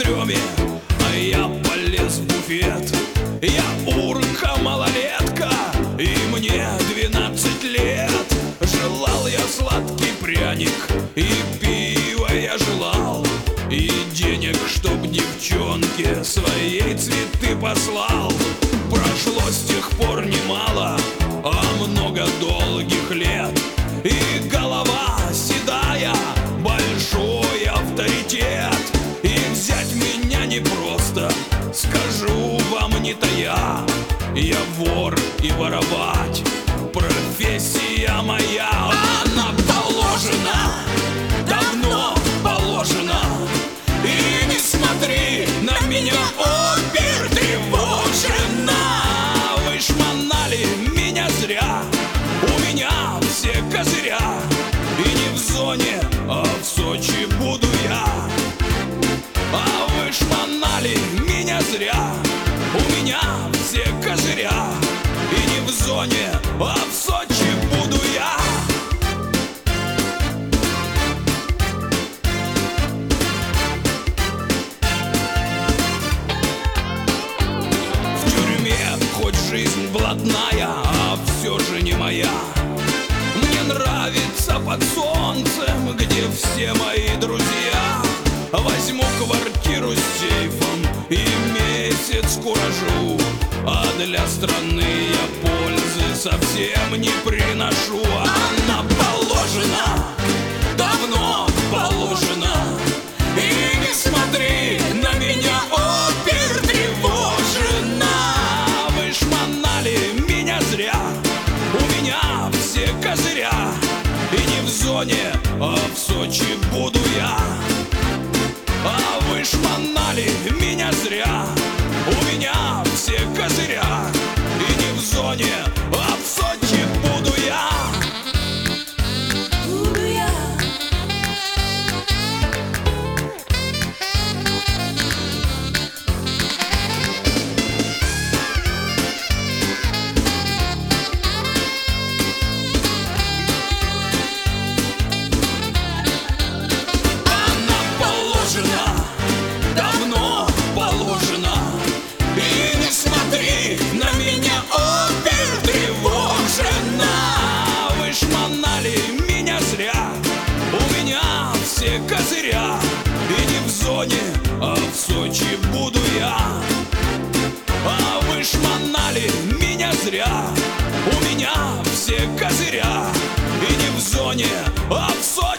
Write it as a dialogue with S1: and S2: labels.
S1: стреме, а я полез в буфет. Я урка малолетка, и мне 12 лет. Желал я сладкий пряник, и пива я желал, и денег, чтоб девчонке своей цветы послал. Прошло с тех пор немало, а много долгих лет, и голова седая, большой авторитет. И взять меня непросто, скажу вам не тая. Я вор, и воровать профессия моя. Она положена, давно положена. И не смотри на меня, опер, тревожена. Вы шмонали меня зря, у меня все козыря. И не в зоне, а в Сочи буду я. А вы шмонали меня зря, у меня все козыря. И не в зоне, а в Сочи буду я. В тюрьме хоть жизнь блатная, а все же не моя. Мне нравится под солнцем, где все мои друзья. Возьму квартиру с сейфом и месяц куражу, а для страны я пользы совсем не приношу. Она положена, давно положена. И не смотри на меня, опер, тревожена. Вы шмонали меня зря, у меня все козыря. И не в зоне, а в Сочи буду я. А вы шмонали меня зря, у меня все козыря. И не в зоне, а в Сочи буду я.
S2: Буду я.
S1: Она положена, давно положена. И не смотри на меня, опер, тревожена. Вы шмонали меня зря, у меня все козыря. И не в зоне, а в Сочи буду я. А вы шмонали меня зря, у меня все козыря. И не в зоне, а в Сочи